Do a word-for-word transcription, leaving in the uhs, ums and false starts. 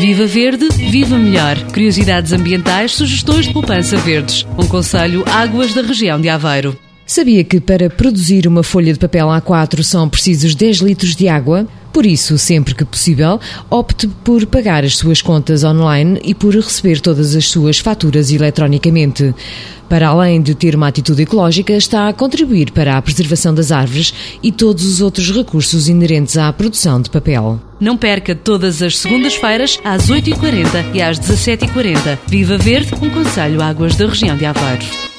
Viva Verde, viva melhor. Curiosidades ambientais, sugestões de poupança verdes. Um conselho Águas da região de Aveiro. Sabia que para produzir uma folha de papel A quatro são precisos dez litros de água? Por isso, sempre que possível, opte por pagar as suas contas online e por receber todas as suas faturas eletronicamente. Para além de ter uma atitude ecológica, está a contribuir para a preservação das árvores e todos os outros recursos inerentes à produção de papel. Não perca todas as segundas-feiras às oito e quarenta e às dezassete e quarenta. Viva Verde, um conselho Águas da região de Aveiro.